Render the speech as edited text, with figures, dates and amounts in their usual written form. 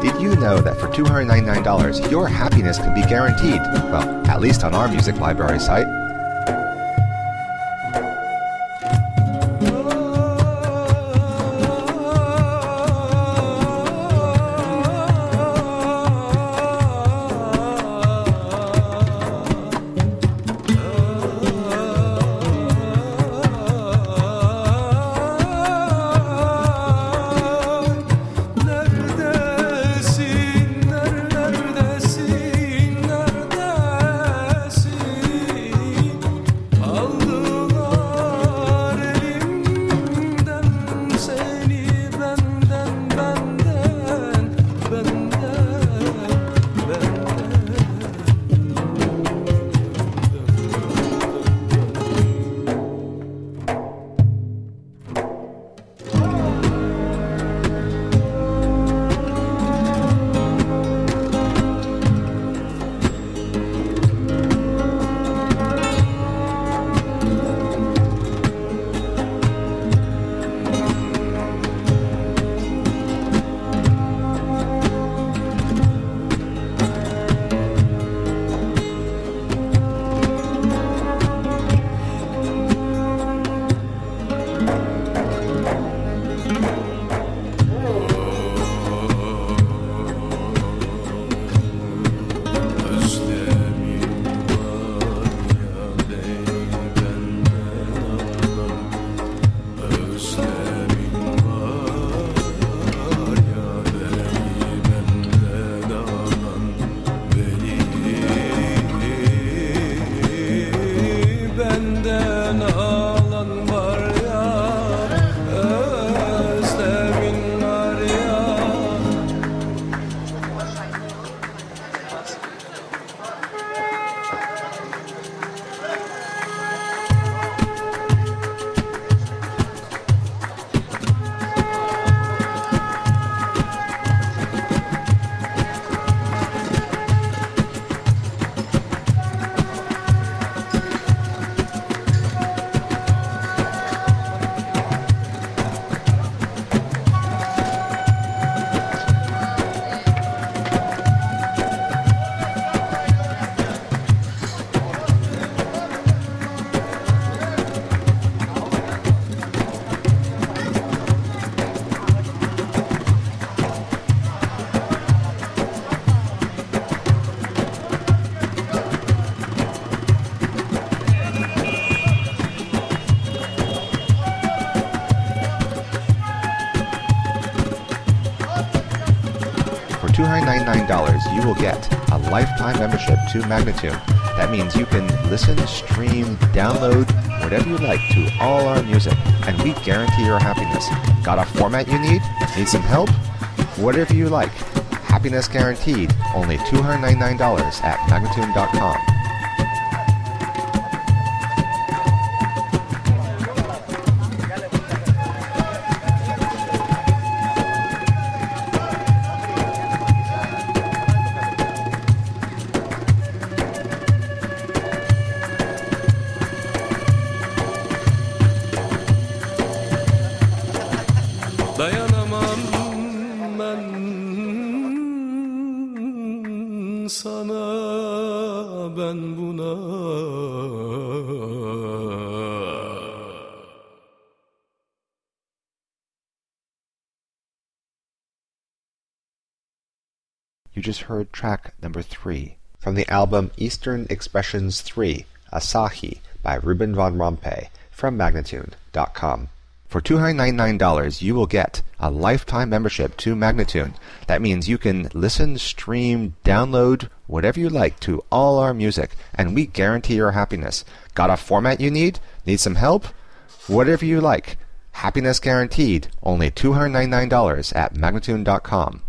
Did you know that for $299, your happiness can be guaranteed? Well, at least on our music library site. $299, you will get a lifetime membership to Magnatune. That means you can listen, stream, download, whatever you like to all our music, and we guarantee your happiness. Got a format you need? Need some help? Whatever you like. Happiness guaranteed. Only $299 at Magnatune.com. Dayanamam ben sana, ben buna. You just heard track number 3 from the album Eastern Expressions 3, Asahi by Ruben von Rompuy from Magnatune.com. For $299, you will get a lifetime membership to Magnatune. That means you can listen, stream, download, whatever you like to all our music, and we guarantee your happiness. Got a format you need? Need some help? Whatever you like. Happiness guaranteed. Only $299 at Magnatune.com.